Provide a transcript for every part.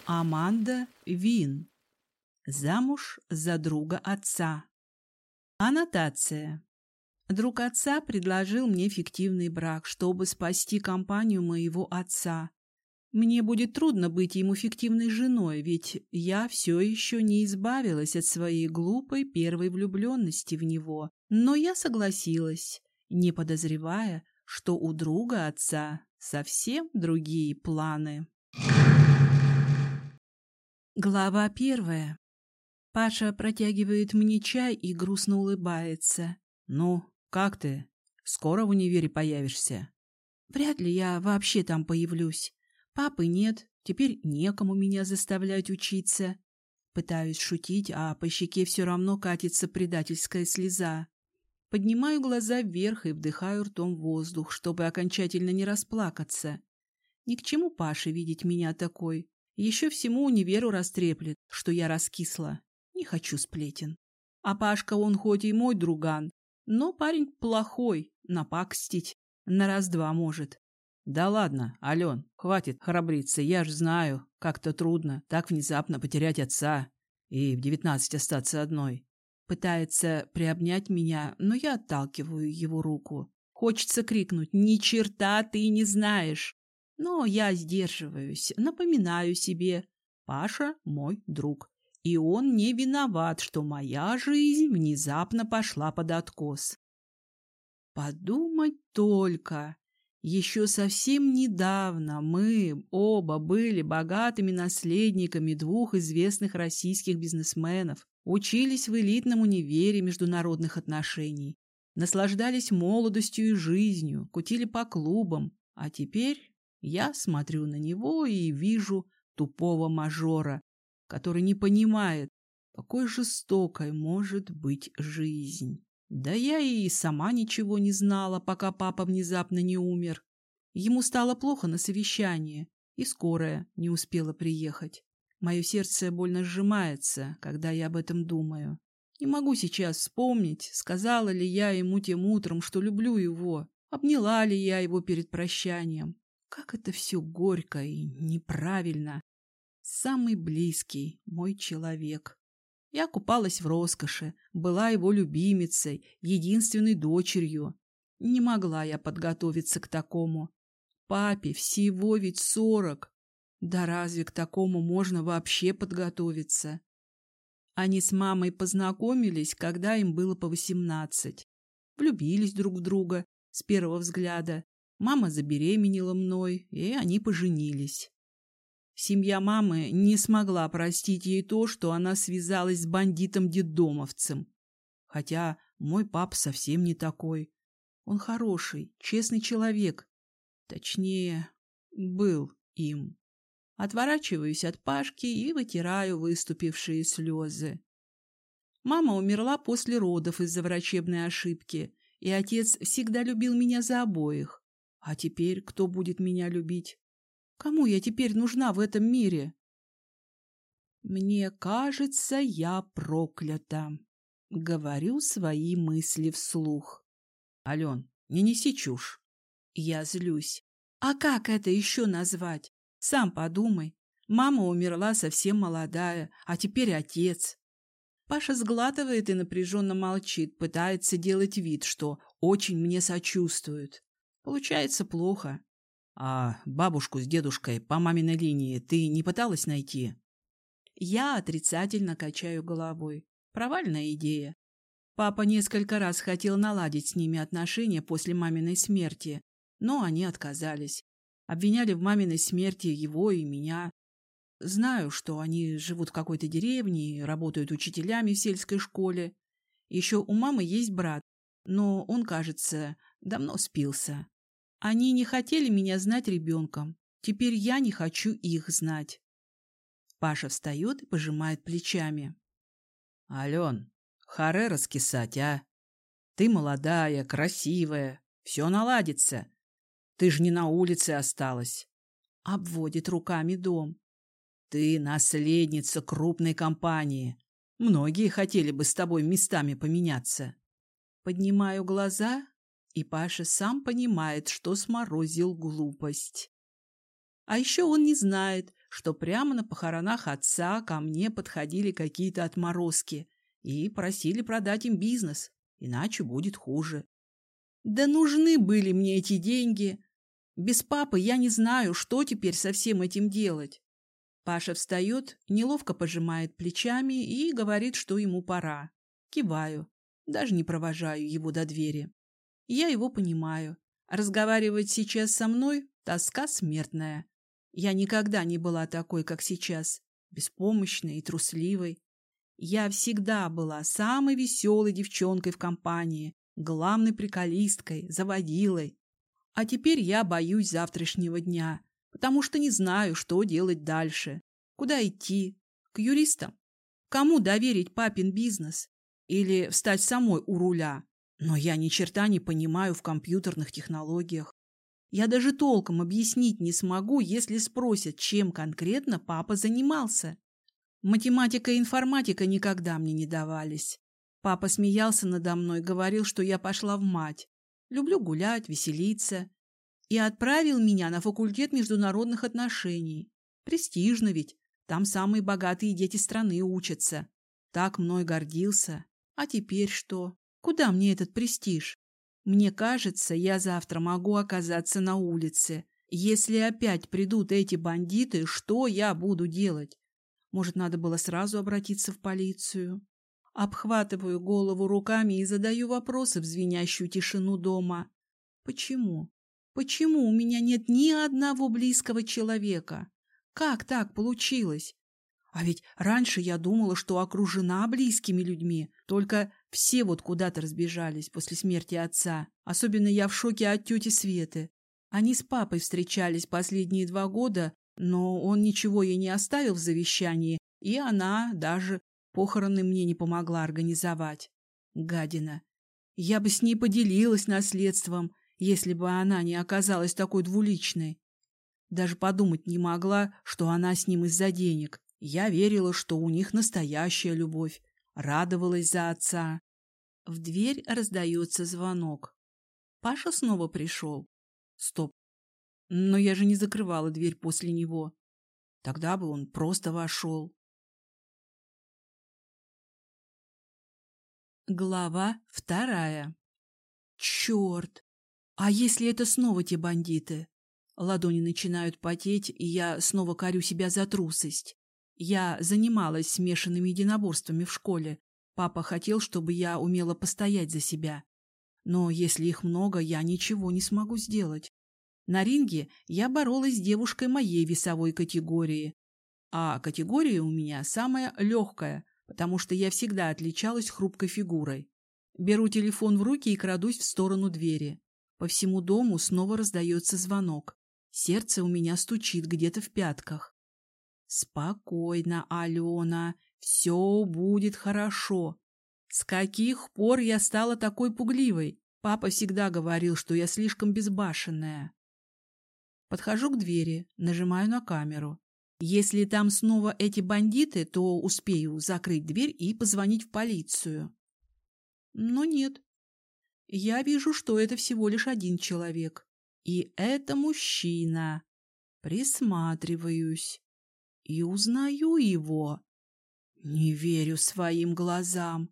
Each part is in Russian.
Аманда Вин. Замуж за друга отца. Аннотация. Друг отца предложил мне фиктивный брак, чтобы спасти компанию моего отца. Мне будет трудно быть ему фиктивной женой, ведь я все еще не избавилась от своей глупой первой влюбленности в него. Но я согласилась, не подозревая, что у друга отца совсем другие планы. Глава 1. Паша протягивает мне чай и грустно улыбается. «Ну, как ты? Скоро в универе появишься?» Вряд ли я вообще там появлюсь. Папы нет, теперь некому меня заставлять учиться. Пытаюсь шутить, а по щеке все равно катится предательская слеза. Поднимаю глаза вверх и вдыхаю ртом воздух, чтобы окончательно не расплакаться. Ни к чему Паше видеть меня такой. Еще всему универу растреплет, что я раскисла. Не хочу сплетен. А Пашка, он хоть и мой друган, но парень плохой, напакостить на раз-два может. «Да ладно, Ален, хватит храбриться, я ж знаю, как-то трудно так внезапно потерять отца и в 19 остаться одной». Пытается приобнять меня, но я отталкиваю его руку. Хочется крикнуть: «Ни черта ты не знаешь!» Но я сдерживаюсь, напоминаю себе: Паша мой друг, и он не виноват, что моя жизнь внезапно пошла под откос. Подумать только! Еще совсем недавно мы оба были богатыми наследниками двух известных российских бизнесменов, учились в элитном универе международных отношений, наслаждались молодостью и жизнью, кутили по клубам, а теперь я смотрю на него и вижу тупого мажора, который не понимает, какой жестокой может быть жизнь. Да я и сама ничего не знала, пока папа внезапно не умер. Ему стало плохо на совещании, и скорая не успела приехать. Мое сердце больно сжимается, когда я об этом думаю. Не могу сейчас вспомнить, сказала ли я ему тем утром, что люблю его, обняла ли я его перед прощанием. Как это все горько и неправильно. Самый близкий мой человек. Я купалась в роскоши, была его любимицей, единственной дочерью. Не могла я подготовиться к такому. Папе всего ведь 40. Да разве к такому можно вообще подготовиться? Они с мамой познакомились, когда им было по 18. Влюбились друг в друга с первого взгляда. Мама забеременела мной, и они поженились. Семья мамы не смогла простить ей то, что она связалась с бандитом-детдомовцем. Хотя мой папа совсем не такой. Он хороший, честный человек. Точнее, был им. Отворачиваюсь от Пашки и вытираю выступившие слезы. Мама умерла после родов из-за врачебной ошибки, и отец всегда любил меня за обоих. А теперь кто будет меня любить? Кому я теперь нужна в этом мире? Мне кажется, я проклята. Говорю свои мысли вслух. «Ален, не неси чушь». Я злюсь. А как это еще назвать? Сам подумай. Мама умерла совсем молодая, а теперь отец. Паша сглатывает и напряженно молчит, пытается делать вид, что очень мне сочувствует. Получается плохо. «А бабушку с дедушкой по маминой линии ты не пыталась найти?» Я отрицательно качаю головой. Провальная идея. Папа несколько раз хотел наладить с ними отношения после маминой смерти, но они отказались. Обвиняли в маминой смерти его и меня. Знаю, что они живут в какой-то деревне и работают учителями в сельской школе. Еще у мамы есть брат, но он, кажется, давно спился. Они не хотели меня знать ребенком. Теперь я не хочу их знать. Паша встает и пожимает плечами. «Ален, харе раскисать, а? Ты молодая, красивая, все наладится. Ты же не на улице осталась». Обводит руками дом. «Ты наследница крупной компании. Многие хотели бы с тобой местами поменяться». Поднимаю глаза, и Паша сам понимает, что сморозил глупость. А еще он не знает, что прямо на похоронах отца ко мне подходили какие-то отморозки и просили продать им бизнес, иначе будет хуже. Да нужны были мне эти деньги. Без папы я не знаю, что теперь со всем этим делать. Паша встает, неловко пожимает плечами и говорит, что ему пора. Киваю, даже не провожаю его до двери. Я его понимаю. Разговаривать сейчас со мной – тоска смертная. Я никогда не была такой, как сейчас, беспомощной и трусливой. Я всегда была самой веселой девчонкой в компании, главной приколисткой, заводилой. А теперь я боюсь завтрашнего дня, потому что не знаю, что делать дальше. Куда идти? К юристам? Кому доверить папин бизнес? Или встать самой у руля? Но я ни черта не понимаю в компьютерных технологиях. Я даже толком объяснить не смогу, если спросят, чем конкретно папа занимался. Математика и информатика никогда мне не давались. Папа смеялся надо мной, говорил, что я пошла в мать. Люблю гулять, веселиться. И отправил меня на факультет международных отношений. Престижно ведь, там самые богатые дети страны учатся. Так мной гордился. А теперь что? Куда мне этот престиж? Мне кажется, я завтра могу оказаться на улице. Если опять придут эти бандиты, что я буду делать? Может, надо было сразу обратиться в полицию? Обхватываю голову руками и задаю вопросы в звенящую тишину дома. Почему? Почему у меня нет ни одного близкого человека? Как так получилось? А ведь раньше я думала, что окружена близкими людьми, только все вот куда-то разбежались после смерти отца. Особенно я в шоке от тети Светы. Они с папой встречались последние 2 года, но он ничего ей не оставил в завещании, и она даже похороны мне не помогла организовать. Гадина. Я бы с ней поделилась наследством, если бы она не оказалась такой двуличной. Даже подумать не могла, что она с ним из-за денег. Я верила, что у них настоящая любовь, радовалась за отца. В дверь раздается звонок. Паша снова пришел. Стоп. Но я же не закрывала дверь после него. Тогда бы он просто вошел. Глава 2. Черт! А если это снова те бандиты? Ладони начинают потеть, и я снова корю себя за трусость. Я занималась смешанными единоборствами в школе. Папа хотел, чтобы я умела постоять за себя. Но если их много, я ничего не смогу сделать. На ринге я боролась с девушкой моей весовой категории. А категория у меня самая легкая, потому что я всегда отличалась хрупкой фигурой. Беру телефон в руки и крадусь в сторону двери. По всему дому снова раздается звонок. Сердце у меня стучит где-то в пятках. Спокойно, Алена, все будет хорошо. С каких пор я стала такой пугливой? Папа всегда говорил, что я слишком безбашенная. Подхожу к двери, нажимаю на камеру. Если там снова эти бандиты, то успею закрыть дверь и позвонить в полицию. Но нет. Я вижу, что это всего лишь один человек. И это мужчина. Присматриваюсь. И узнаю его. Не верю своим глазам.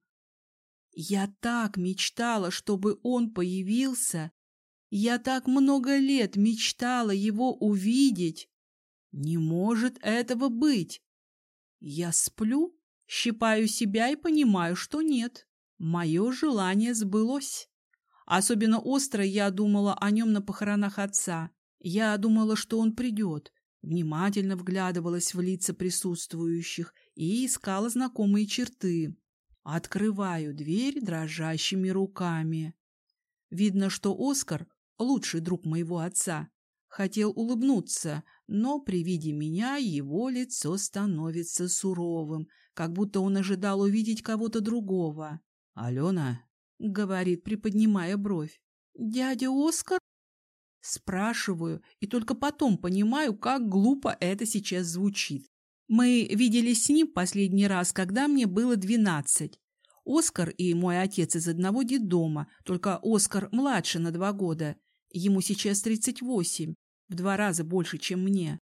Я так мечтала, чтобы он появился. Я так много лет мечтала его увидеть. Не может этого быть. Я сплю, щипаю себя и понимаю, что нет. Мое желание сбылось. Особенно остро я думала о нем на похоронах отца. Я думала, что он придет. Внимательно вглядывалась в лица присутствующих и искала знакомые черты. Открываю дверь дрожащими руками. Видно, что Оскар, лучший друг моего отца, хотел улыбнуться, но при виде меня его лицо становится суровым, как будто он ожидал увидеть кого-то другого. «Алена?» — говорит, приподнимая бровь. «Дядя Оскар?» Спрашиваю, и только потом понимаю, как глупо это сейчас звучит. Мы виделись с ним последний раз, когда мне было 12. Оскар и мой отец из одного детдома, только Оскар младше на 2 года. Ему сейчас 38, в 2 раза больше, чем мне.